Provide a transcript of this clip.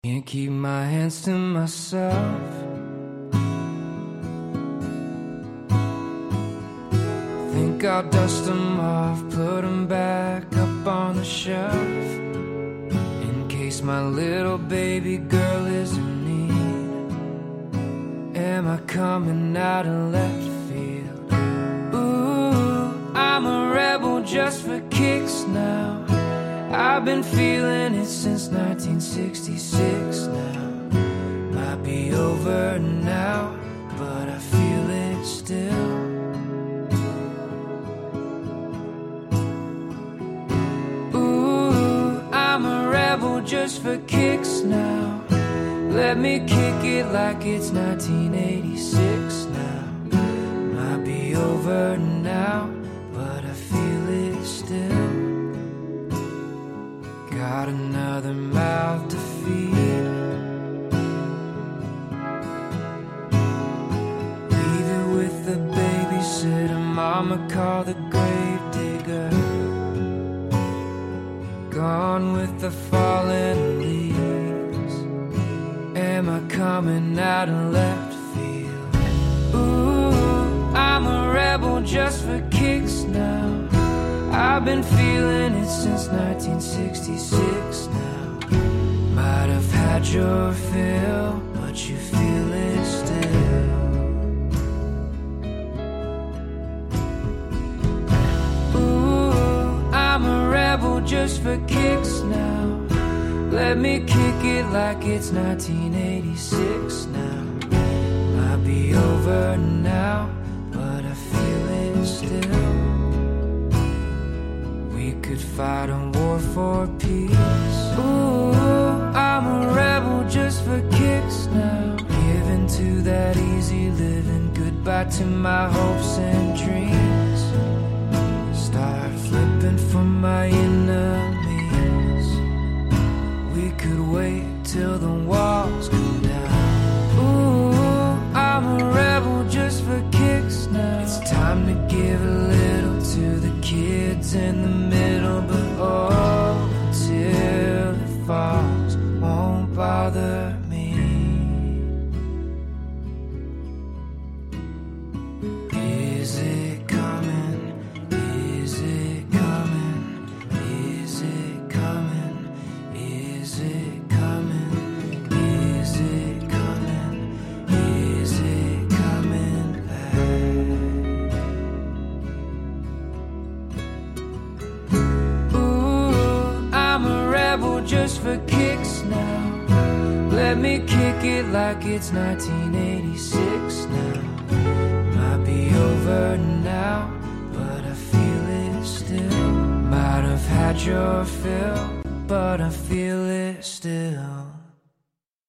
Can't keep my hands to myself. Think I'll dust them off, put them back up on the shelf, in case my little baby girl is in need. Am I coming out of left field? Ooh, I'm a rebel just for kicks now. I've been feeling it since 1966 now. Might be over now, but I feel it still. Ooh, I'm a rebel just for kicks now. Let me kick it like it's 1986 now. Might be over now, but I feel it still. Got another mouth to feed. Leave it with the babysitter, mama call the grave digger. Gone with the fallen leaves. Am I coming out of left field? Ooh, I'm a rebel just for kicks now. I've been feeling it since 1966 now. Might have had your fill, but you feel it still. Ooh, I'm a rebel just for kicks now. Let me kick it like it's 1986 now. Might be over now, but I feel it still. We could fight a war for peace. Ooh, I'm a rebel just for kicks now. Giving to that easy living, goodbye to my hopes and dreams. Start flipping for my enemies. We could wait till the walls come down. Ooh, I'm a rebel just for kicks now. It's time to give a little to the kids in the middle, but oh, till it falls won't bother me. Is it coming? Is it coming? Is it coming? Is it coming? Is it coming? Is it coming back? Just for kicks now. Let me kick it like it's 1986 now. Might be over now, but I feel it still. Might have had your fill, but I feel it still.